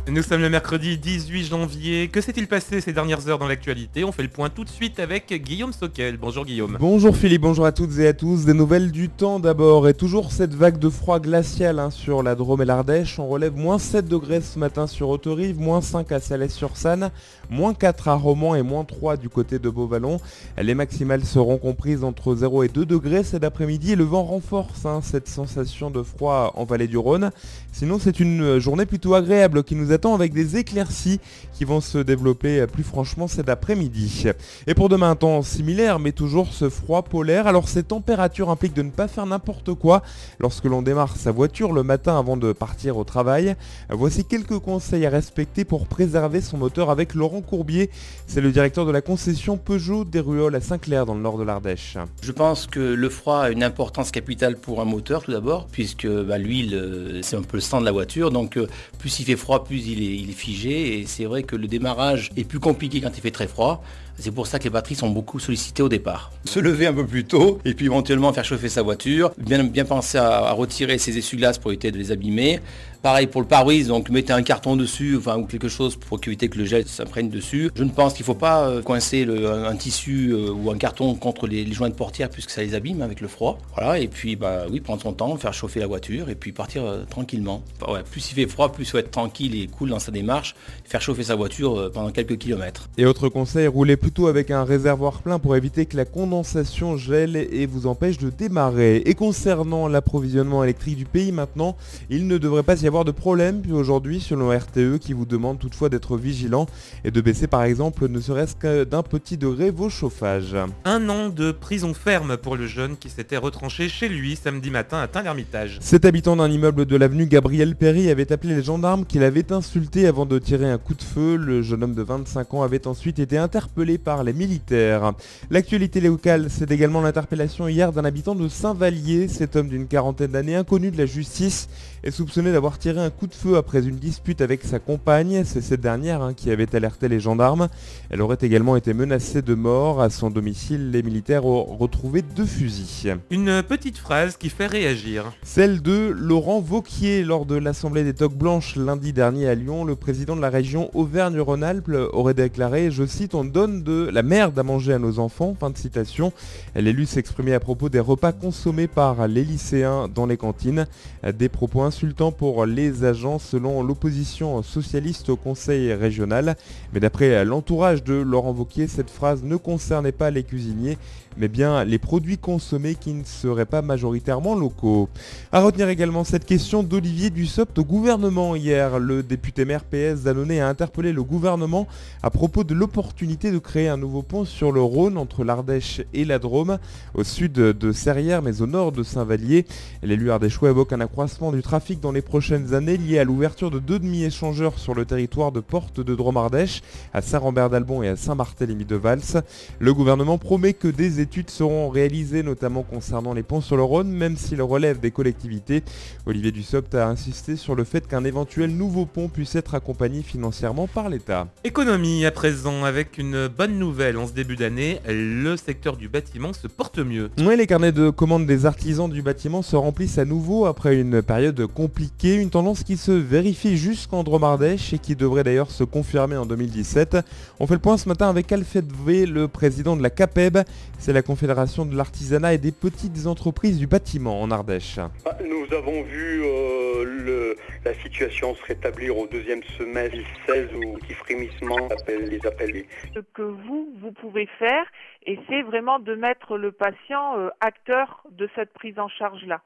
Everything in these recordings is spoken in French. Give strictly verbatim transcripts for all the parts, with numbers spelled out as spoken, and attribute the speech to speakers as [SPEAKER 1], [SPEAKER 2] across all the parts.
[SPEAKER 1] Nous sommes le mercredi dix-huit janvier. Que s'est-il passé ces dernières heures dans l'actualité? On fait le point tout de suite avec Guillaume Sockel. Bonjour Guillaume.
[SPEAKER 2] Bonjour Philippe, bonjour à toutes et à tous. Des nouvelles du temps d'abord. Et toujours cette vague de froid glacial hein, sur la Drôme et l'Ardèche. On relève moins sept degrés ce matin sur Autorive, moins cinq à Salès-sur-Sanne, moins quatre à Romans et moins trois du côté de Beauvallon. Les maximales seront comprises entre zéro et deux degrés cet après-midi. Et le vent renforce hein, cette sensation de froid en vallée du Rhône. Sinon c'est une journée plutôt agréable qui nous attend avec des éclaircies qui vont se développer plus franchement cet après-midi. Et pour demain, un temps similaire mais toujours ce froid polaire. Alors ces températures impliquent de ne pas faire n'importe quoi lorsque l'on démarre sa voiture le matin avant de partir au travail. Voici quelques conseils à respecter pour préserver son moteur avec Laurent Courbier. C'est le directeur de la concession Peugeot des Ruolles à Saint-Clair dans le nord de l'Ardèche.
[SPEAKER 3] Je pense que le froid a une importance capitale pour un moteur tout d'abord, puisque bah, l'huile c'est un peu le sang de la voiture, donc euh, plus il fait froid, plus il est, il est figé, et c'est vrai que le démarrage est plus compliqué quand il fait très froid. C'est pour ça que les batteries sont beaucoup sollicitées au départ. Se lever un peu plus tôt et puis éventuellement faire chauffer sa voiture. Bien, bien penser à, à retirer ses essuie-glaces pour éviter de les abîmer. Pareil pour le pare-brise, donc mettez un carton dessus enfin, ou quelque chose pour éviter que le gel s'imprègne dessus. Je ne pense qu'il ne faut pas euh, coincer le, un, un tissu euh, ou un carton contre les, les joints de portière puisque ça les abîme avec le froid. Voilà, et puis bah, oui, prendre son temps, faire chauffer la voiture et puis partir euh, tranquillement. Enfin, ouais, plus il fait froid, plus il faut être tranquille et cool dans sa démarche, faire chauffer sa voiture euh, pendant quelques kilomètres.
[SPEAKER 2] Et autre conseil, roulez plutôt avec un réservoir plein pour éviter que la condensation gèle et vous empêche de démarrer. Et concernant l'approvisionnement électrique du pays maintenant, il ne devrait pas y avoir de problème puis aujourd'hui selon R T E qui vous demande toutefois d'être vigilant et de baisser par exemple ne serait-ce que d'un petit degré vos chauffages.
[SPEAKER 1] Un an de prison ferme pour le jeune qui s'était retranché chez lui samedi matin à Tain-l'Hermitage.
[SPEAKER 2] Cet habitant d'un immeuble de l'avenue Gabriel Péry avait appelé les gendarmes qu'il avait insulté avant de tirer un coup de feu. Le jeune homme de vingt-cinq ans avait ensuite été interpellé par les militaires. L'actualité locale, c'est également l'interpellation hier d'un habitant de Saint-Vallier. Cet homme d'une quarantaine d'années, inconnu de la justice, est soupçonné d'avoir tiré un coup de feu après une dispute avec sa compagne. C'est cette dernière hein, qui avait alerté les gendarmes. Elle aurait également été menacée de mort. À son domicile, les militaires ont retrouvé deux fusils.
[SPEAKER 1] Une petite phrase qui fait réagir.
[SPEAKER 2] Celle de Laurent Wauquiez lors de l'Assemblée des Toques Blanches lundi dernier à Lyon. Le président de la région Auvergne-Rhône-Alpes aurait déclaré, je cite, on donne de la merde à manger à nos enfants. Fin de citation. L'élu s'exprimait à propos des repas consommés par les lycéens dans les cantines. Des propos insultants pour les agents selon l'opposition socialiste au conseil régional. Mais d'après l'entourage de Laurent Wauquiez, cette phrase ne concernait pas les cuisiniers, mais bien les produits consommés qui ne seraient pas majoritairement locaux. A retenir également cette question d'Olivier Dussopt au gouvernement hier. Le député maire P S Dannonay a interpellé le gouvernement à propos de l'opportunité de créer un nouveau pont sur le Rhône entre l'Ardèche et la Drôme, au sud de Serrières mais au nord de Saint-Vallier. L'élu ardéchois évoque un accroissement du trafic dans les prochaines années lié à l'ouverture de deux demi-échangeurs sur le territoire de Porte de Drôme-Ardèche, à Saint-Rambert-d'Albon et à Saint-Barthélemy-de-Vals. Le gouvernement promet que des études seront réalisées notamment concernant les ponts sur le Rhône, même s'ils relèvent des collectivités. Olivier Dussopt a insisté sur le fait qu'un éventuel nouveau pont puisse être accompagné financièrement par l'État.
[SPEAKER 1] Économie à présent avec une bonne nouvelle en ce début d'année, le secteur du bâtiment se porte mieux.
[SPEAKER 2] Oui, les carnets de commandes des artisans du bâtiment se remplissent à nouveau après une période compliquée, une tendance qui se vérifie jusqu'en Drôme-Ardèche et qui devrait d'ailleurs se confirmer en deux mille dix-sept. On fait le point ce matin avec Alfred V, le président de la CAPEB, c'est la Confédération de l'artisanat et des petites entreprises du bâtiment en Ardèche.
[SPEAKER 4] Nous avons vu euh, le, la situation se rétablir au deuxième semestre deux mille seize où petit frémissement appelle les appelés.
[SPEAKER 5] Ce que vous, vous pouvez faire, et c'est vraiment de mettre le patient euh, acteur de cette prise en charge-là.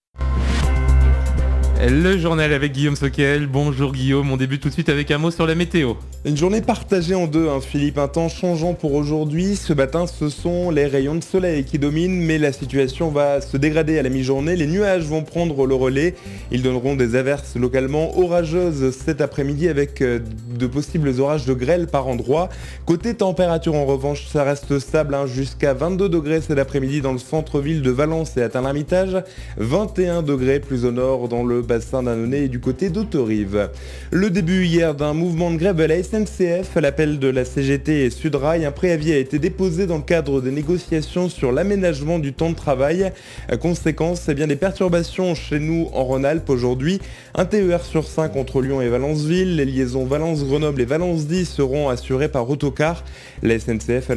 [SPEAKER 1] Le journal avec Guillaume Sockel. Bonjour Guillaume, on débute tout de suite avec un mot sur la météo.
[SPEAKER 2] Une journée partagée en deux, hein, Philippe. Un temps changeant pour aujourd'hui. Ce matin, ce sont les rayons de soleil qui dominent, mais la situation va se dégrader à la mi-journée. Les nuages vont prendre le relais. Ils donneront des averses localement orageuses cet après-midi avec de possibles orages de grêle par endroits. Côté température, en revanche, ça reste stable hein, jusqu'à vingt-deux degrés cet après-midi dans le centre-ville de Valence et à Tain-l'Hermitage. vingt et un degrés plus au nord dans le bassin d'Annonay et du côté d'Autorive. Le début hier d'un mouvement de grève à la S N C F, à l'appel de la C G T et Sudrail, un préavis a été déposé dans le cadre des négociations sur l'aménagement du temps de travail. Conséquence, eh bien, des perturbations chez nous en Rhône-Alpes aujourd'hui. Un T E R sur cinq entre Lyon et Valenceville, les liaisons Valence-Grenoble et Valence-dix seront assurées par Autocar. La S N C F